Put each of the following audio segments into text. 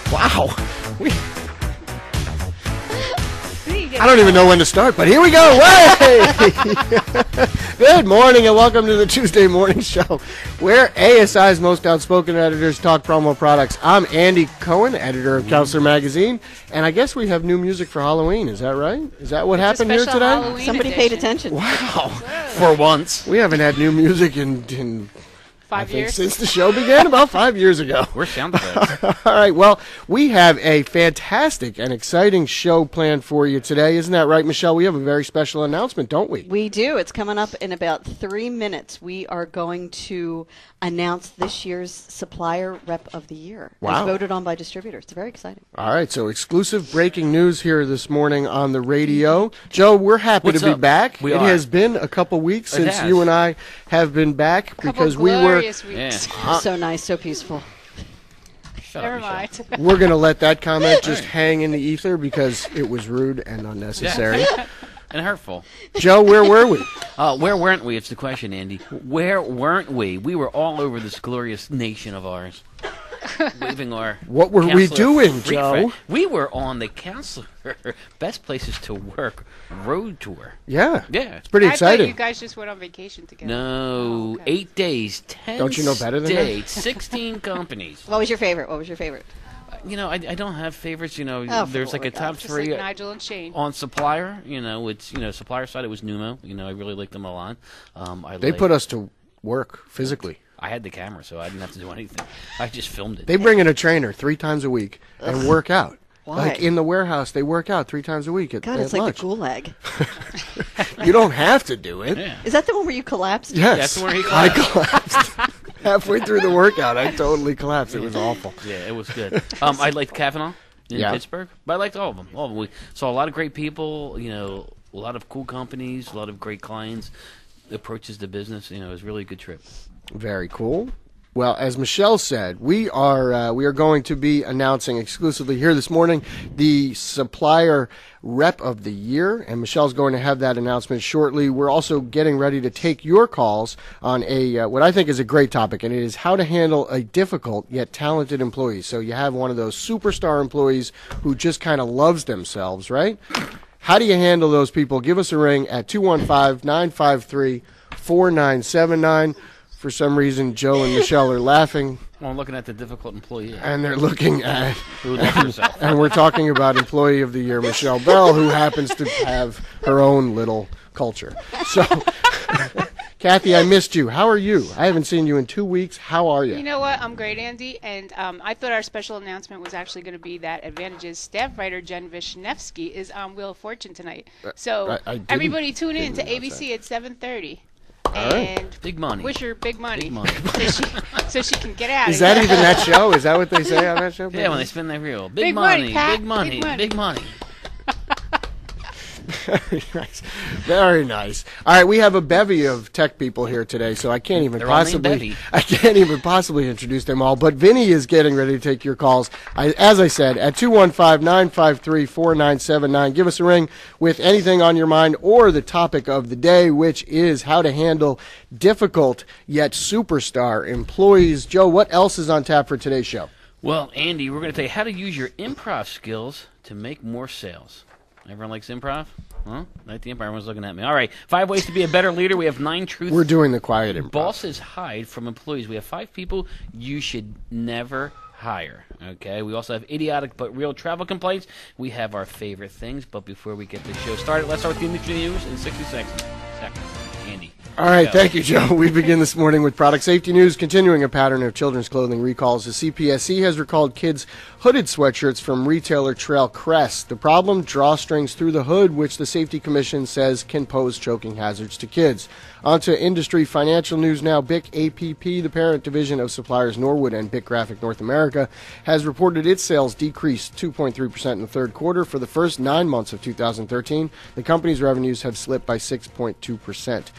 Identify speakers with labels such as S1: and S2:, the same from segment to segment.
S1: Wow. I don't even know when to start, but here we go. Way! Good morning and welcome to the Tuesday Morning Show, where ASI's most outspoken editors talk promo products. I'm Andy Cohen, editor of Counselor Magazine, and I guess we have new music for Halloween. Is that right? Is that what happened here today?
S2: Halloween
S3: Somebody
S2: edition.
S3: paid attention.
S1: Wow.
S4: For once.
S1: We haven't had new music in
S2: 5 years?
S1: since the show began about 5 years ago.
S4: We're sound effects.
S1: All right, well, we have a fantastic and exciting show planned for you today. Isn't that right, Michelle? We have a very special announcement, don't we?
S3: We do. It's coming up in about 3 minutes. We are going to announce this year's Supplier Rep of the Year.
S1: Wow.
S3: As voted on by distributors. It's very exciting.
S1: All right, so exclusive breaking news here this morning on the radio. Joe, we're happy
S4: What's
S1: to be
S4: up?
S1: back.
S4: We
S1: it
S4: are.
S1: has been a couple weeks
S4: It
S1: since
S4: has.
S1: you and I have been back because we were.
S2: Glorious weeks.
S3: So nice, so peaceful.
S4: Shut
S2: Never
S4: up, Michelle.
S2: mind.
S1: We're going to let that comment just hang in the ether because it was rude and unnecessary.
S4: And hurtful.
S1: Joe, where were we?
S4: Where weren't we? It's the question, Andy. Where weren't we? We were all over this glorious nation of ours. Waving our
S1: What were we
S4: Counselor
S1: doing,
S4: Free
S1: Joe?
S4: Friend. We were on the Counselor Best Places to Work road tour.
S1: Yeah.
S4: Yeah.
S1: It's pretty
S2: I thought
S1: exciting.
S2: you guys just went on vacation together.
S4: No,
S2: Oh, okay.
S4: 8 days, 10
S1: Don't you know better than that?
S4: states, 16 companies.
S3: What was your favorite? What was your favorite?
S4: You know, I don't have favorites. You know,
S3: Oh,
S4: there's
S3: for
S4: like a
S3: the
S4: top
S2: Just
S4: three
S2: like Nigel and Shane.
S4: on Supplier. You know, it's Supplier side. It was Numo. You know, I really liked them a lot.
S1: They put us to work physically.
S4: I had the camera, so I didn't have to do anything. I just filmed it.
S1: They bring in a trainer 3 times a week and work out.
S3: Why?
S1: Like in the warehouse, they work out 3 times a week at,
S3: God,
S1: at
S3: it's like
S1: lunch.
S3: the gulag.
S1: You don't have to do it.
S4: Yeah.
S3: Is that the one where you collapsed?
S1: Yes.
S4: That's where he
S1: I
S4: collapsed.
S1: collapsed. Halfway through the workout, I totally collapsed. It was awful.
S4: Yeah, it was good. I liked Kavanaugh in
S1: Yeah.
S4: Pittsburgh, but I liked all of them. All of them. We saw a lot of great people. You know, a lot of cool companies, a lot of great clients, approaches to business. You know, it was really a good trip.
S1: Very cool. Well, as Michelle said, we are going to be announcing exclusively here this morning the Supplier Rep of the Year, and Michelle's going to have that announcement shortly. We're also getting ready to take your calls on a what I think is a great topic, and it is how to handle a difficult yet talented employee. So you have one of those superstar employees who just kind of loves themselves, right? How do you handle those people? Give us a ring at 215-953-4979. For some reason, Joe and Michelle are laughing,
S4: Well, I'm looking at the difficult employee
S1: and they're looking at,
S4: who loves herself.
S1: and we're talking about Employee of the Year, Michelle Bell, who happens to have her own little culture. So, Kathy, I missed you. How are you? I haven't seen you in 2 weeks. How are you?
S2: You know what? I'm great, Andy. And I thought our special announcement was actually going to be that Advantage's staff writer, Jen Vishnevsky, is on Wheel of Fortune tonight. So
S1: I didn't-
S2: everybody tune in to
S1: didn't realize
S2: ABC at 7:30.
S1: right.
S2: And
S4: Big money.
S2: wish her big money.
S4: Big money.
S2: so she can get out
S1: Is
S2: of
S1: that
S2: here.
S1: even that show? Is that what they say on that show?
S4: Yeah, when they spin their reel. Big,
S2: Big money,
S4: money,
S2: Pat.
S4: big money,
S2: Big money.
S4: big money.
S1: Very nice. Very nice. All right, we have a bevy of tech people here today, so I can't even
S4: They're all named
S1: possibly introduce them all. But Vinny is getting ready to take your calls. As I said, at 215-953-4979. Give us a ring with anything on your mind or the topic of the day, which is how to handle difficult yet superstar employees. Joe, what else is on tap for today's show?
S4: Well, Andy, we're going to tell you how to use your improv skills to make more sales. Everyone likes improv? Huh? Like the improv. Everyone's looking at me. All right. 5 ways to be a better leader. We have 9 truths.
S1: We're doing the quiet improv.
S4: Bosses hide from employees. We have 5 people you should never hire. Okay. We also have idiotic but real travel complaints. We have our favorite things. But before we get the show started, let's start with the industry news in 60 seconds. Andy.
S1: All right,
S4: Go.
S1: thank you, Joe. We begin this morning with product safety news, continuing a pattern of children's clothing recalls. The CPSC has recalled kids' hooded sweatshirts from retailer Trail Crest. The problem, drawstrings through the hood, which the Safety Commission says can pose choking hazards to kids. On to industry financial news now. BIC APP, the parent division of suppliers Norwood and BIC Graphic North America, has reported its sales decreased 2.3% in the third quarter. For the first 9 months of 2013, the company's revenues have slipped by 6.2%. More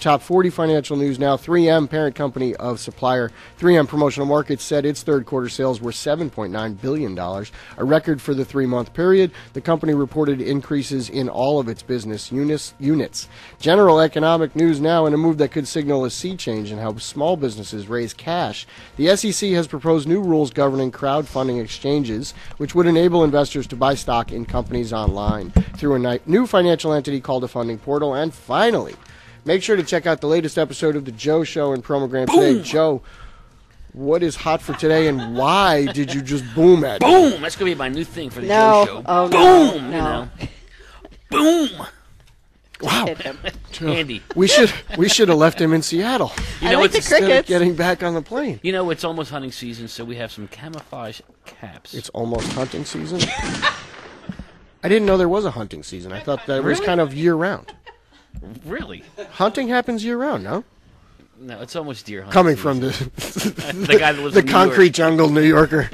S1: top 40 financial news now. 3M, parent company of supplier 3M Promotional Markets, said its third quarter sales were $7.9 billion, a record for the 3-month period. The company reported increases in all of its business units. General economic news now, in a move that could signal a sea change in how small businesses raise cash. The SEC has proposed new rules governing crowdfunding exchanges, which would enable investors to buy stock in companies online through a new financial entity called a funding portal. And finally, make sure to check out the latest episode of The Joe Show in Promogram today. Joe, what is hot for today, and why did you just boom at me?
S4: Boom! That's going to be my new thing for The Joe Show.
S3: Oh,
S4: boom!
S3: no.
S4: Boom!
S1: Wow.
S3: Hit him.
S4: Andy.
S1: We should have left him in Seattle
S4: You
S3: I
S4: know,
S3: like the
S4: it's
S1: instead of
S3: crickets.
S1: getting back on the plane.
S4: You know, it's almost hunting season, so we have some camouflage caps.
S1: It's almost hunting season. I didn't know there was a hunting season. I thought that it was kind of year-round.
S4: Really?
S1: Hunting happens year-round, no?
S4: No, it's almost deer hunting.
S1: Coming
S4: season.
S1: from the
S4: The guy that lives
S1: the
S4: in New
S1: concrete
S4: York.
S1: jungle New Yorker.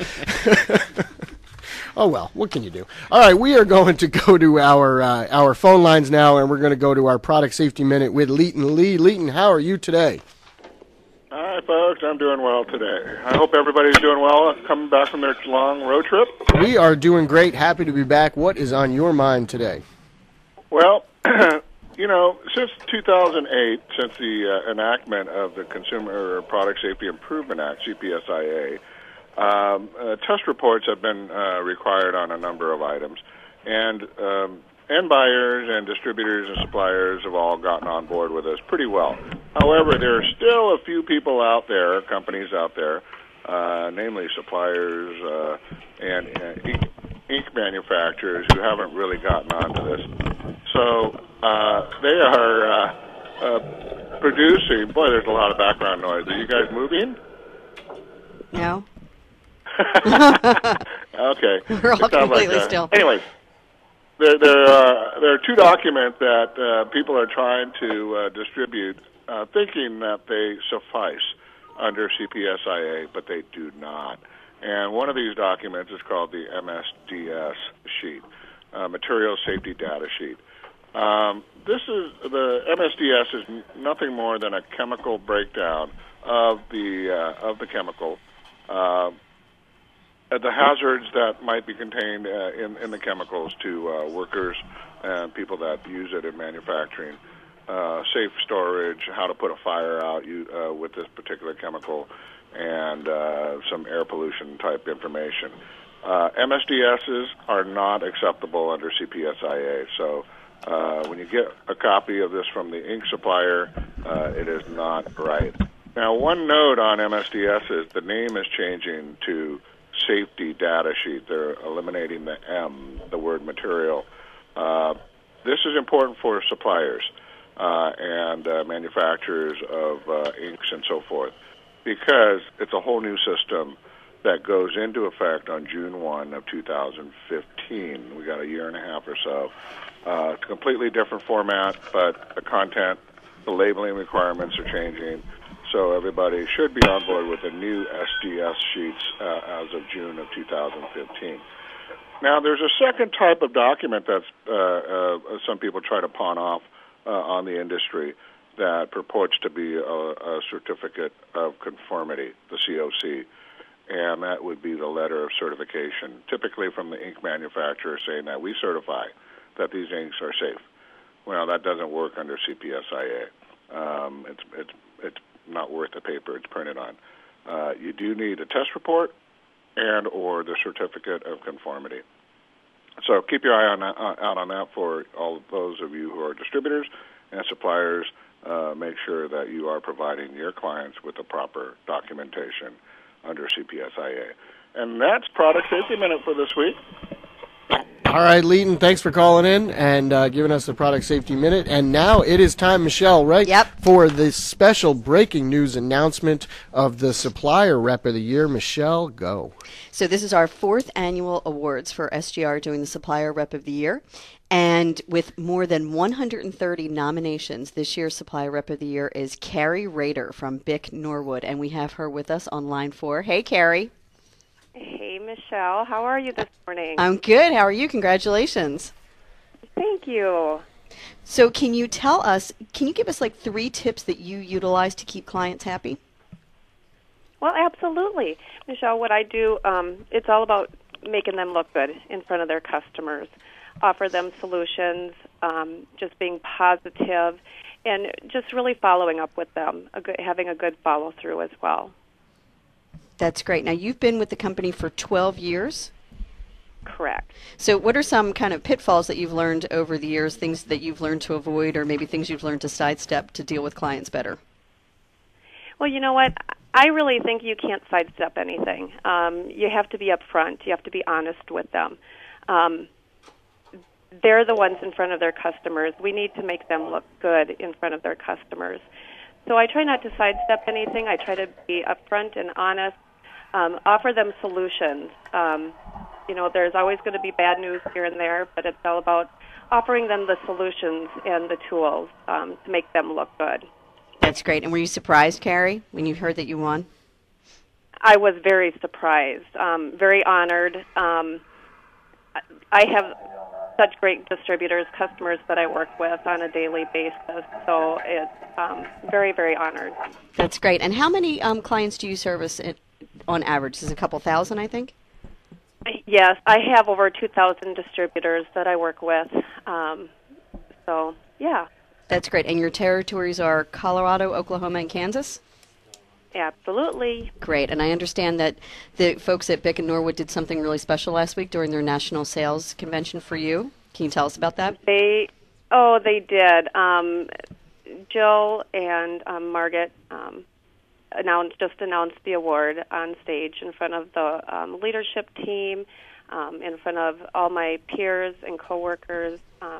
S1: Oh, well, what can you do? All right, we are going to go to our phone lines now, and we're going to go to our Product Safety Minute with Leighton Lee. Leighton, how are you today?
S5: Hi, folks. I'm doing well today. I hope everybody's doing well coming back from their long road trip.
S1: We are doing great. Happy to be back. What is on your mind today?
S5: Well, since 2008, since the enactment of the Consumer Product Safety Improvement Act, CPSIA, test reports have been required on a number of items, and buyers and distributors and suppliers have all gotten on board with this pretty well. However, there are still a few people out there, companies out there, namely suppliers and ink manufacturers, who haven't really gotten onto this. So they are producing. Boy, there's a lot of background noise. Are you guys moving?
S3: No.
S5: Okay.
S3: We're all
S5: It sounds
S3: completely still.
S5: Anyways, there are two documents that people are trying to distribute, thinking that they suffice under CPSIA, but they do not. And one of these documents is called the MSDS sheet, Material Safety Data Sheet. The MSDS is nothing more than a chemical breakdown of the chemical. The hazards that might be contained in the chemicals to workers and people that use it in manufacturing, safe storage, how to put a fire out with this particular chemical, and some air pollution type information. MSDSs are not acceptable under CPSIA, so when you get a copy of this from the ink supplier, it is not right. Now, one note on MSDS is the name is changing to Safety Data Sheet. They're eliminating the M, the word material. This is important for suppliers and manufacturers of inks and so forth, because it's a whole new system that goes into effect on June 1 of 2015. We got a year and a half or so. It's a completely different format, but the content, the labeling requirements are changing. So everybody should be on board with the new SDS sheets as of June of 2015. Now, there's a second type of document that some people try to pawn off on the industry that purports to be a certificate of conformity, the COC, and that would be the letter of certification, typically from the ink manufacturer saying that we certify that these inks are safe. Well, that doesn't work under CPSIA. It's not worth the paper it's printed on. You do need a test report and or the certificate of conformity. So keep your eye out on that for all of those of you who are distributors and suppliers. Make sure that you are providing your clients with the proper documentation under CPSIA. And that's Product Safety Minute for this week.
S1: All right, Leighton, thanks for calling in and giving us the Product Safety Minute. And now it is time, Michelle, right?
S3: Yep.
S1: For the special breaking news announcement of the Supplier Rep of the Year. Michelle, go.
S3: So this is our 4th annual awards for SGR doing the Supplier Rep of the Year. And with more than 130 nominations, this year's Supplier Rep of the Year is Carrie Rader from Bick Norwood. And we have her with us on line 4. Hey, Carrie.
S6: Hey, Michelle. How are you this morning?
S3: I'm good. How are you? Congratulations.
S6: Thank you.
S3: So can you give us like 3 tips that you utilize to keep clients happy?
S6: Well, absolutely. Michelle, what I do, it's all about making them look good in front of their customers, offer them solutions, just being positive, and just really following up with them, having a good follow-through as well.
S3: That's great. Now, you've been with the company for 12 years?
S6: Correct.
S3: So what are some kind of pitfalls that you've learned over the years, things that you've learned to avoid, or maybe things you've learned to sidestep to deal with clients better?
S6: Well, you know what? I really think you can't sidestep anything. You have to be upfront. You have to be honest with them. They're the ones in front of their customers. We need to make them look good in front of their customers. So I try not to sidestep anything. I try to be upfront and honest, offer them solutions. There's always going to be bad news here and there, but it's all about offering them the solutions and the tools to make them look good.
S3: That's great. And were you surprised, Carrie, when you heard that you won?
S6: I was very surprised, very honored. I have such great distributors, customers that I work with on a daily basis, so it's very, very honored.
S3: That's great. And how many clients do you service on average? Is it a couple thousand, I think?
S6: Yes, I have over 2,000 distributors that I work with, so yeah.
S3: That's great. And your territories are Colorado, Oklahoma, and Kansas?
S6: Absolutely.
S3: Great. And I understand that the folks at Bick and Norwood did something really special last week during their national sales convention for you. Can you tell us about that?
S6: They did. Jill and Margaret announced the award on stage in front of the leadership team, in front of all my peers and coworkers.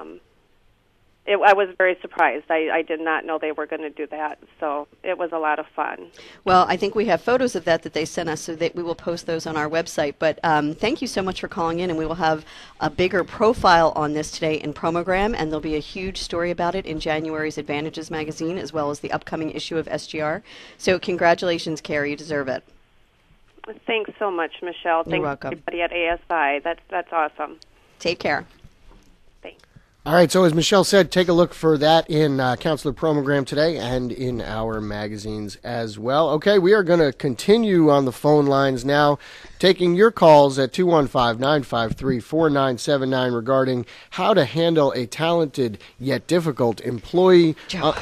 S6: I was very surprised. I did not know they were going to do that, so it was a lot of fun.
S3: Well, I think we have photos of that they sent us, so that we will post those on our website. But thank you so much for calling in, and we will have a bigger profile on this today in Promogram, and there'll be a huge story about it in January's Advantages magazine, as well as the upcoming issue of SGR. So congratulations, Carrie. You deserve it.
S6: Thanks so much, Michelle.
S3: You're welcome.
S6: Thanks, everybody at ASI. That's awesome.
S3: Take care.
S6: Thanks.
S1: All right, so as Michelle said, take a look for that in Counselor Promogram today and in our magazines as well. Okay, we are going to continue on the phone lines now, taking your calls at 215-953-4979 regarding how to handle a talented yet difficult employee.
S3: Joe.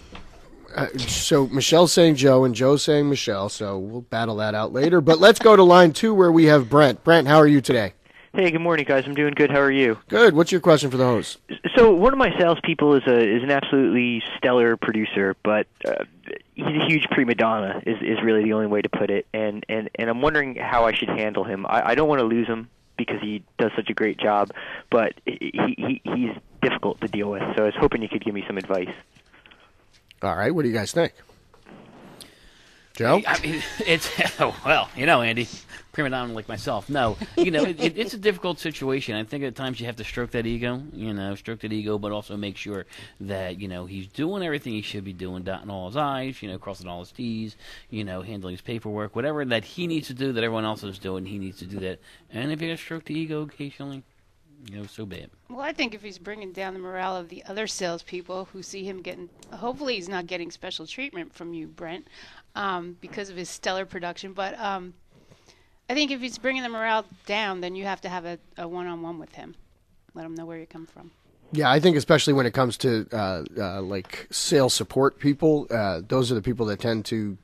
S1: So Michelle's saying Joe and Joe's saying Michelle, so we'll battle that out later. But let's go to line 2 where we have Brent. Brent, how are you today?
S7: Hey, good morning, guys. I'm doing good. How are you?
S1: Good. What's your question for the host?
S7: So one of my salespeople is an absolutely stellar producer, but he's a huge prima donna. Is really the only way to put it. And I'm wondering how I should handle him. I don't want to lose him because he does such a great job, but he's difficult to deal with. So I was hoping you could give me some advice.
S1: All right. What do you guys think? Joe?
S4: I mean, it's Andy, prima donna like myself. No, it's a difficult situation. I think at times you have to stroke that ego, but also make sure that he's doing everything he should be doing, dotting all his I's, crossing all his T's, handling his paperwork, whatever that he needs to do that everyone else is doing, he needs to do that. And if you got to stroke the ego occasionally, so bad.
S2: Well, I think if he's bringing down the morale of the other salespeople who see him hopefully he's not getting special treatment from you, Brent, because of his stellar production. But I think if he's bringing the morale down, then you have to have a one-on-one with him. Let him know where you come from.
S1: Yeah, I think especially when it comes to like sales support people, those are the people that tend to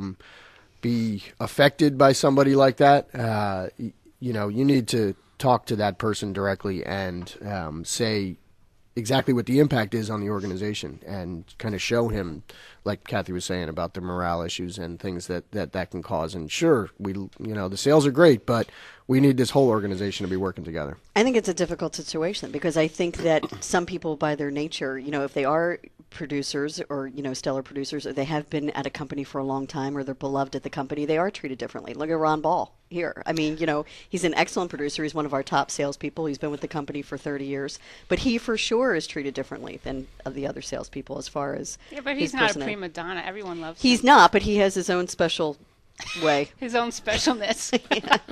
S1: be affected by somebody like that. You need to talk to that person directly and say exactly what the impact is on the organization and kind of show him, like Kathy was saying, about the morale issues and things that can cause. And sure, the sales are great, but we need this whole organization to be working together.
S3: I think it's a difficult situation because I think that some people by their nature, if they are producers or, stellar producers, or they have been at a company for a long time or they're beloved at the company, they are treated differently. Look at Ron Ball here. I mean, he's an excellent producer. He's one of our top salespeople. He's been with the company for 30 years. But he for sure is treated differently than the other salespeople as far as
S2: but he's not a prima donna. Everyone loves him.
S3: He's not, but he has his own special way.
S2: His own specialness.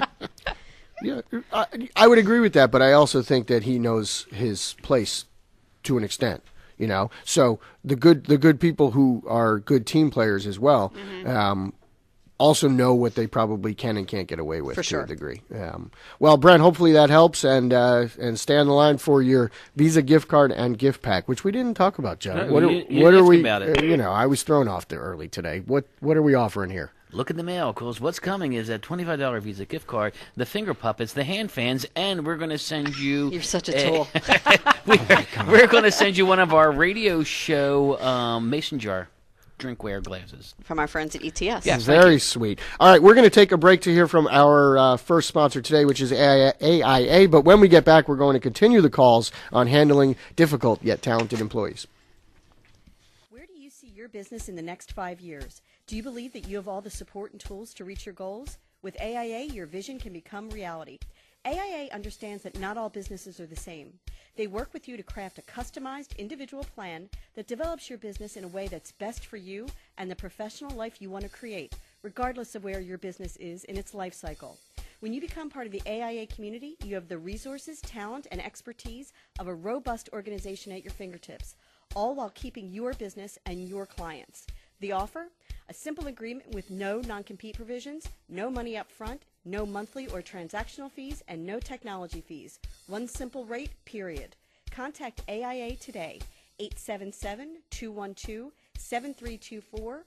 S1: Yeah, I would agree with that, but I also think that he knows his place to an extent. So the good people who are good team players as well, also know what they probably can and can't get away with
S3: For
S1: to
S3: sure.
S1: a degree. Well, Brent, hopefully that helps, and stay on the line for your Visa gift card and gift pack, which we didn't talk about, John.
S4: No,
S1: what are,
S4: you didn't
S1: what are
S4: ask
S1: we?
S4: about it.
S1: I was thrown off there early today. What are we offering here?
S4: Look in the mail, because what's coming is a $25 Visa gift card, the finger puppets, the hand fans, and we're going to send you...
S3: You're such a tool.
S4: we're going to send you one of our radio show mason jar drinkware glasses.
S3: From our friends at ETS.
S4: Yeah.
S1: Very sweet. All right, we're going to take a break to hear from our first sponsor today, which is AIA. But when we get back, we're going to continue the calls on handling difficult yet talented employees.
S8: Where do you see your business in the next 5 years? Do you believe that you have all the support and tools to reach your goals? With AIA, your vision can become reality. AIA understands that not all businesses are the same. They work with you to craft a customized individual plan that develops your business in a way that's best for you and the professional life you want to create, regardless of where your business is in its life cycle. When you become part of the AIA community, you have the resources, talent, and expertise of a robust organization at your fingertips, all while keeping your business and your clients. The offer? A simple agreement with no non-compete provisions, no money up front, no monthly or transactional fees, and no technology fees. One simple rate, period. Contact AIA today, 877-212-7324 or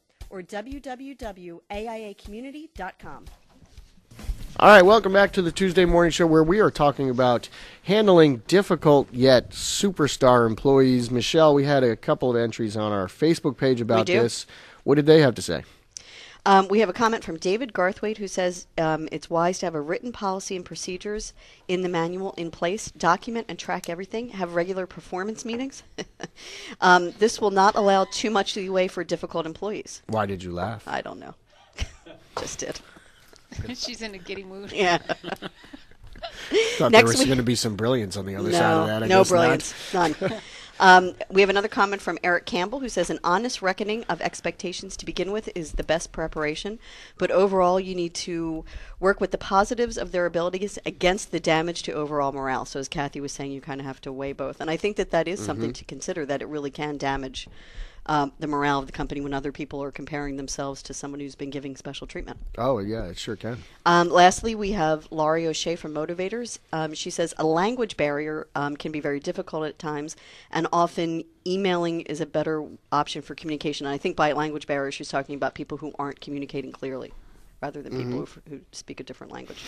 S8: www.aiacommunity.com.
S1: All right, welcome back to the Tuesday Morning Show, where we are talking about handling difficult yet superstar employees. Michelle, we had a couple of entries on our Facebook page about
S3: We do.
S1: this. What did they have to say?
S3: We have a comment from David Garthwaite who says it's wise to have a written policy and procedures in the manual in place, document and track everything, have regular performance meetings. This will not allow too much leeway for difficult employees.
S1: Why did you laugh?
S3: I don't know. Just did.
S2: She's in a giddy mood.
S3: Yeah.
S1: Thought
S3: Next
S1: there was
S3: week-
S1: going to be some brilliance on the other side of that. I
S3: no
S1: guess not.
S3: brilliance. None. We have another comment from Eric Campbell who says an honest reckoning of expectations to begin with is the best preparation, but overall you need to work with the positives of their abilities against the damage to overall morale. So as Kathy was saying, you kind of have to weigh both. And I think that is something to consider, that it really can damage the morale of the company when other people are comparing themselves to someone who's been giving special treatment.
S1: Oh, yeah, it sure can.
S3: Lastly, we have Laurie O'Shea from Motivators. She says a language barrier can be very difficult at times, and often emailing is a better option for communication. And I think by language barrier, she's talking about people who aren't communicating clearly, rather than people who speak a different language.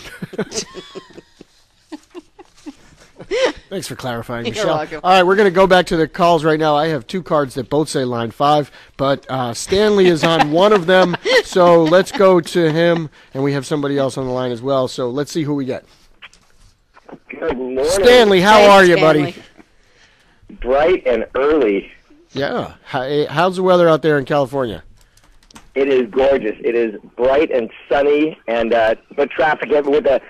S1: Thanks for clarifying,
S3: You're
S1: Michelle.
S3: welcome.
S1: All right, we're going to go back to the calls right now. I have two cards that both say line 5, but Stanley is on one of them, so let's go to him, and we have somebody else on the line as well, so let's see who we get.
S9: Good morning.
S1: Stanley, how
S3: Hey,
S1: are you,
S3: Stanley.
S1: buddy?
S9: Bright and early.
S1: Yeah. How's the weather out there in California?
S9: It is gorgeous. It is bright and sunny, and but traffic with a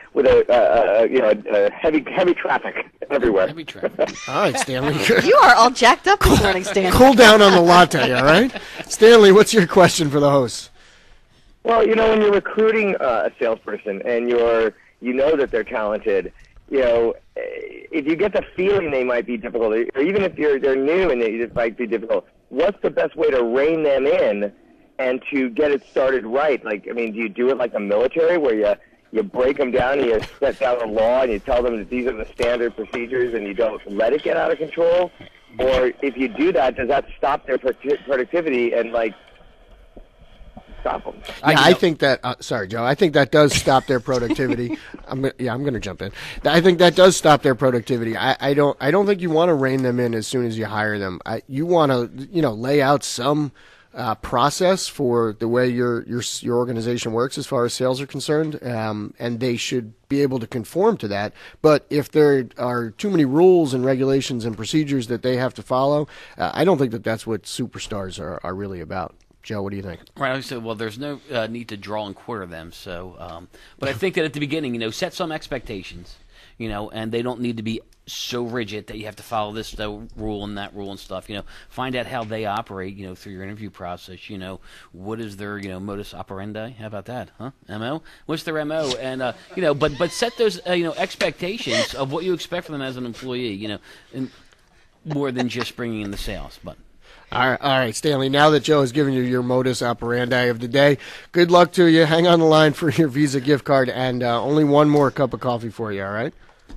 S9: heavy traffic everywhere.
S4: Heavy traffic.
S1: All right, Stanley.
S3: You are all jacked up this morning, Stan.
S1: Cool down on the latte, all right? Stanley, what's your question for the host?
S9: Well, when you're recruiting a salesperson and you know that they're talented, if you get the feeling they might be difficult, or even if they're new and they might be difficult, what's the best way to rein them in and to get it started right? Like, do you do it like the military where you break them down and you set down the law and you tell them that these are the standard procedures and you don't let it get out of control? Or if you do that, does that stop their productivity and, stop them?
S1: I think that. Sorry, Joe. I think that does stop their productivity. I'm going to jump in. I think that does stop their productivity. I don't think you want to rein them in as soon as you hire them. You want to lay out some process for the way your organization works as far as sales are concerned, and they should be able to conform to that. But if there are too many rules and regulations and procedures that they have to follow, I don't think that that's what superstars are really about. Joe, what do you think?
S4: Right. So, well, there's no need to draw and quarter them. So, but I think that at the beginning, set some expectations, and they don't need to be so rigid that you have to follow this rule and that rule and stuff. Find out how they operate, through your interview process. What is their, modus operandi? How about that, huh? MO? What's their MO? And but set those, expectations of what you expect from them as an employee. And more than just bringing in the sales. But
S1: All right, Stanley, now that Joe has given you your modus operandi of the day, good luck to you. Hang on the line for your Visa gift card, and only one more cup of coffee for you, all right?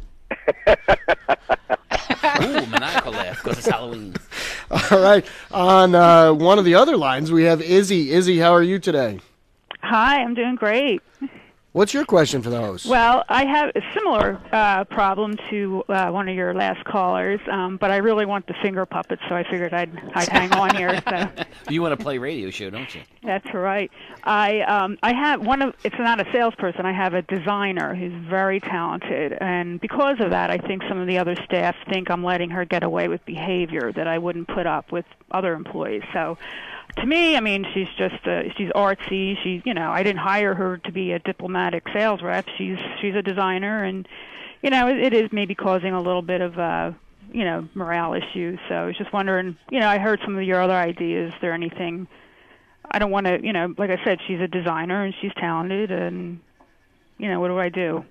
S4: ooh, maniacal laugh because it's Halloween.
S1: All right. On one of the other lines, we have Izzy. Izzy, how are you today?
S10: Hi, I'm doing great.
S1: What's your question for the host?
S10: Well, I have a similar problem to one of your last callers, but I really want the finger puppets, so I figured I'd hang on here. So.
S4: You want to play radio show, don't you?
S10: That's right. I have one of. It's not a salesperson. I have a designer who's very talented, and because of that, I think some of the other staff think I'm letting her get away with behavior that I wouldn't put up with other employees. So. To me, I mean, she's just she's artsy. She's, I didn't hire her to be a diplomatic sales rep. She's a designer, and it is maybe causing a little bit of morale issues. So I was just wondering, I heard some of your other ideas. Is there anything? I don't want to, like I said, she's a designer and she's talented, and what do I do?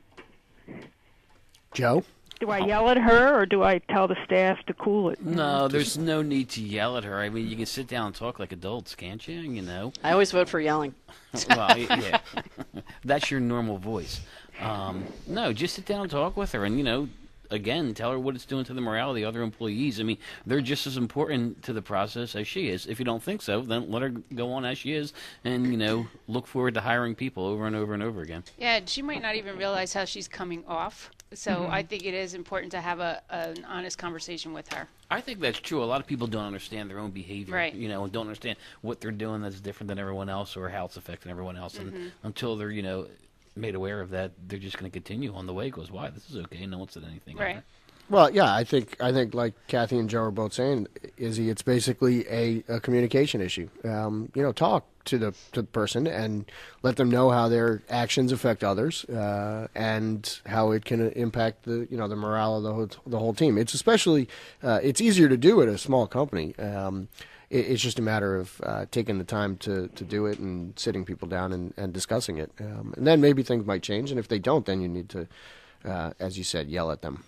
S1: Joe?
S10: Do I yell at her, or do I tell the staff to cool it?
S4: No, there's no need to yell at her. I mean, you can sit down and talk like adults, can't you?
S3: I always vote for yelling.
S4: Well, yeah. That's your normal voice. No, just sit down and talk with her and, again, tell her what it's doing to the morale of the other employees. I mean, they're just as important to the process as she is. If you don't think so, then let her go on as she is and, look forward to hiring people over and over and over again.
S2: Yeah, she might not even realize how she's coming off. So I think it is important to have an honest conversation with her.
S4: I think that's true. A lot of people don't understand their own behavior,
S2: right.
S4: And don't understand what they're doing that's different than everyone else or how it's affecting everyone else. And until they're, made aware of that, they're just going to continue on the way. Goes, why? This is okay. No one said anything.
S2: Right.
S1: Well, yeah, I think like Kathy and Joe are both saying, Izzy, it's basically a communication issue. Talk to the person and let them know how their actions affect others and how it can impact the morale of the whole team. It's especially it's easier to do at a small company. It's just a matter of taking the time to do it and sitting people down and discussing it. And then maybe things might change, and if they don't, then you need to, as you said, yell at them.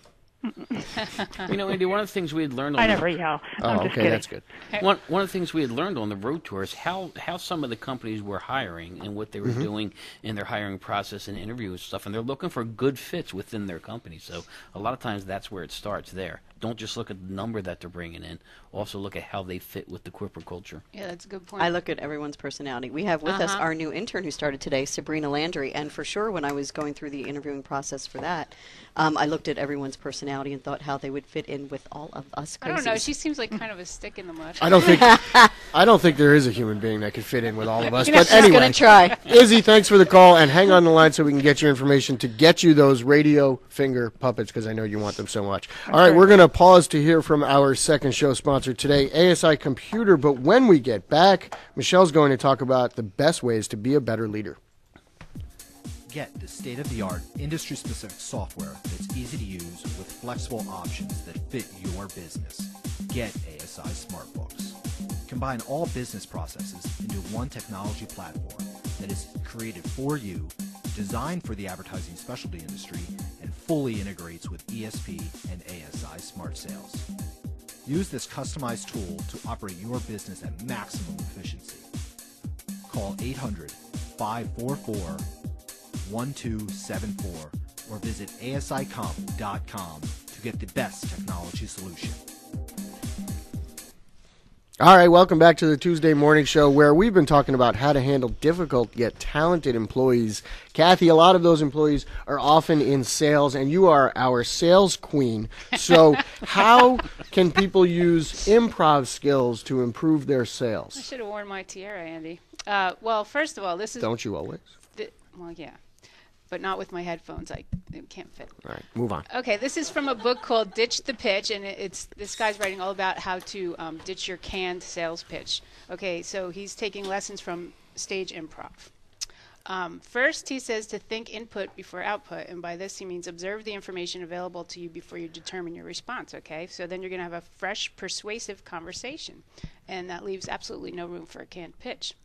S4: Andy, one of the things we had learned on
S10: I never yell. I'm just kidding.
S1: That's good.
S4: One of the things we had learned on the road tour is how some of the companies were hiring and what they were doing in their hiring process and interview and stuff, and they're looking for good fits within their company. So a lot of times that's where it starts there. Don't just look at the number that they're bringing in. Also look at how they fit with the corporate culture.
S2: Yeah, that's a good point.
S3: I look at everyone's personality. We have with us our new intern who started today, Sabrina Landry, and for sure when I was going through the interviewing process for that, I looked at everyone's personality and thought how they would fit in with all of us crazies.
S2: I don't know. She seems like kind of a stick in the mud.
S1: I don't think there is a human being that could fit in with all of us. But
S3: she's
S1: anyway,
S3: going to try.
S1: Izzy, thanks for the call, and hang on the line so we can get your information to get you those radio finger puppets because I know you want them so much. All right, we're going to pause to hear from our second show sponsor today, ASI Computer. But when we get back, Michelle's going to talk about the best ways to be a better leader.
S11: Get the state-of-the-art, industry-specific software that's easy to use with flexible options that fit your business. Get ASI SmartBooks. Combine all business processes into one technology platform that is created for you, designed for the advertising specialty industry, and fully integrates with ESP and ASI Smart Sales. Use this customized tool to operate your business at maximum efficiency. Call 800-544-1274 or visit asicomp.com to get the best technology solution.
S1: All right, welcome back to the Tuesday Morning Show, where we've been talking about how to handle difficult yet talented employees. Kathy, a lot of those employees are often in sales, and you are our sales queen. So how can people use improv skills to improve their
S2: I
S1: sales?
S2: should have worn my tiara, Andy. Well, first of all, this is...
S1: Don't you always?
S2: Well, yeah. But not with my headphones. It can't fit.
S1: All right, move on.
S2: Okay, this is from a book called Ditch the Pitch, and this guy's writing all about how to ditch your canned sales pitch. Okay, so he's taking lessons from stage improv. First, he says to think input before output, and by this he means observe the information available to you before you determine your response, okay? So then you're going to have a fresh, persuasive conversation, and that leaves absolutely no room for a canned pitch.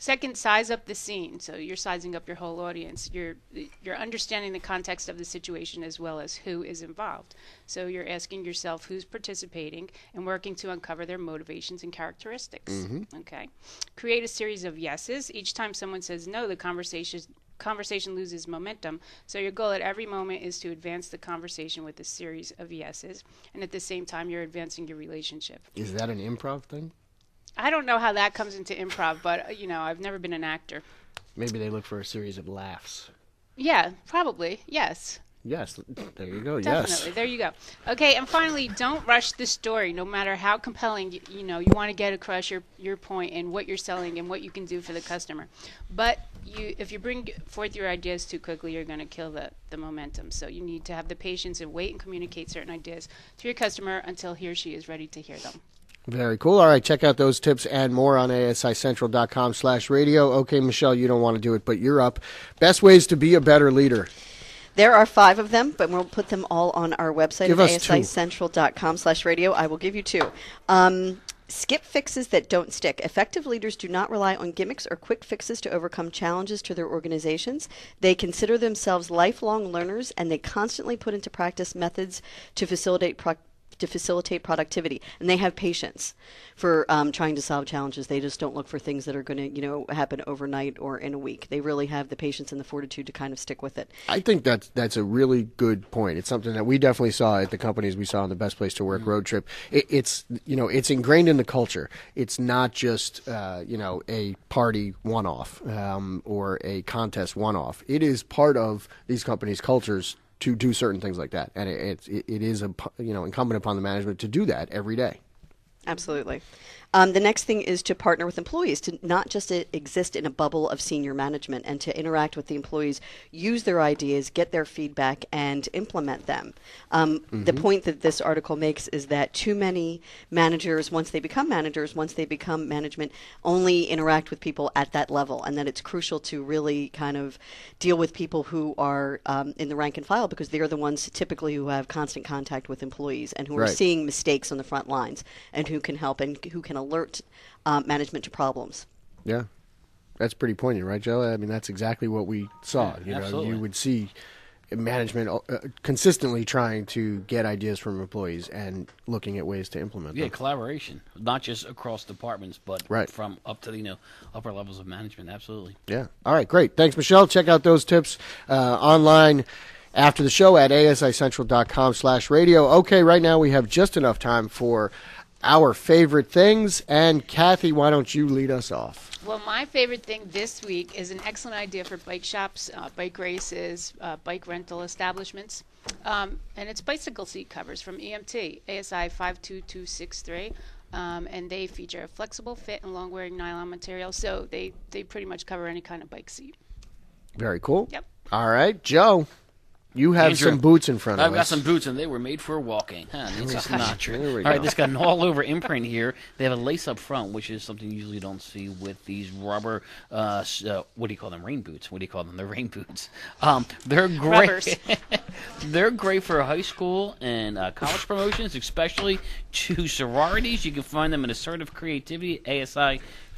S2: Second, size up the scene. So you're sizing up your whole audience. You're understanding the context of the situation as well as who is involved. So you're asking yourself who's participating and working to uncover their motivations and characteristics. Okay. Create a series of yeses. Each time someone says no, the conversation loses momentum. So your goal at every moment is to advance the conversation with a series of yeses, and at the same time you're advancing your relationship.
S1: Is that an improv thing?
S2: I don't know how that comes into improv, but I've never been an actor.
S1: Maybe they look for a series of laughs.
S2: Yeah, probably. Yes.
S1: Yes, there you go.
S2: Definitely.
S1: Yes.
S2: There you go. Okay, and finally, don't rush the story. No matter how compelling, you want to get across your point and what you're selling and what you can do for the customer. But if you bring forth your ideas too quickly, you're going to kill the momentum. So you need to have the patience and wait and communicate certain ideas to your customer until he or she is ready to hear them.
S1: Very cool. All right, check out those tips and more on ASICentral.com/radio. Okay, Michelle, you don't want to do it, but you're up. Best ways to be a better leader.
S3: There are 5 of them, but we'll put them all on our website
S1: Give
S3: at
S1: us 2.
S3: ASICentral.com/radio. I will give you 2. Skip fixes that don't stick. Effective leaders do not rely on gimmicks or quick fixes to overcome challenges to their organizations. They consider themselves lifelong learners, and they constantly put into practice methods to facilitate productivity, and they have patience for trying to solve challenges. They just don't look for things that are going to happen overnight or in a week. They really have the patience and the fortitude to kind of stick with it.
S1: I think that's a really good point. It's something that we definitely saw at the companies we saw on the Best Place to Work road trip. It's ingrained in the culture. It's not just a party one-off or a contest one-off. It is part of these companies' cultures to do certain things like that, and it is incumbent upon the management to do that every day.
S3: Absolutely. The next thing is to partner with employees, to not just exist in a bubble of senior management, and to interact with the employees, use their ideas, get their feedback, and implement them. The point that this article makes is that too many managers, once they become management, only interact with people at that level, and that it's crucial to really kind of deal with people who are in the rank and file, because they're the ones typically who have constant contact with employees and who are seeing mistakes on the front lines, and who can help and who can alert management to problems.
S1: Yeah, that's pretty poignant, right, Joe? I mean, that's exactly what we saw.
S4: Absolutely.
S1: You would see management consistently trying to get ideas from employees and looking at ways to implement them.
S4: Yeah, collaboration, not just across departments, but
S1: Right.
S4: from up to the upper levels of management. Absolutely.
S1: Yeah. All right, great. Thanks, Michelle. Check out those tips online after the show at ASICentral.com/radio. Okay, right now we have just enough time for our favorite things. And Kathy, why don't you lead us off?
S2: Well, my favorite thing this week is an excellent idea for bike shops, bike races, bike rental establishments. And it's bicycle seat covers from EMT, ASI 52263. And they feature a flexible fit and long-wearing nylon material, so they pretty much cover any kind of bike seat.
S1: Very cool.
S2: Yep.
S1: All right, Joe. You have
S4: Andrew,
S1: some boots in front of us.
S4: I've got some boots, and they were made for walking. This is not true.
S1: There we
S4: All right,
S1: go.
S4: this got an all-over imprint here. They have a lace up front, which is something you usually don't see with these rubber, what do you call them, rain boots? What do you call them? They're rain boots. They're great.
S2: Rubbers.
S4: They're great for high school and college promotions, especially to sororities. You can find them in Assertive Creativity, ASI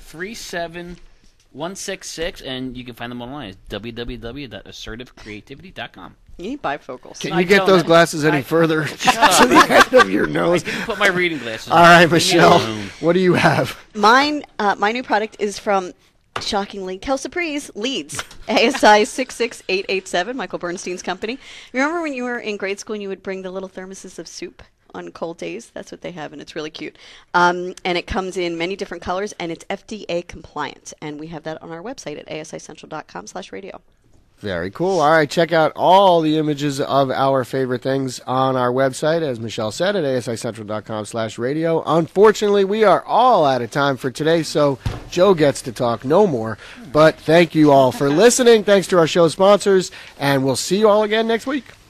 S4: 37166, and you can find them online at www.assertivecreativity.com.
S3: You need bifocals.
S1: Can you get those glasses any further to the end of your nose?
S4: I can put my reading glasses
S1: All
S4: on.
S1: right, Michelle, what do you have?
S3: Mine, my new product is from, shockingly, Kelsaprise Leeds, ASI 66887, Michael Bernstein's company. Remember when you were in grade school and you would bring the little thermoses of soup on cold days? That's what they have, and it's really cute. And it comes in many different colors, and it's FDA compliant. And we have that on our website at ASICentral.com/radio.
S1: Very cool. All right, check out all the images of our favorite things on our website, as Michelle said, at ASICentral.com/radio. Unfortunately, we are all out of time for today, so Joe gets to talk no more. But thank you all for listening. Thanks to our show sponsors, and we'll see you all again next week.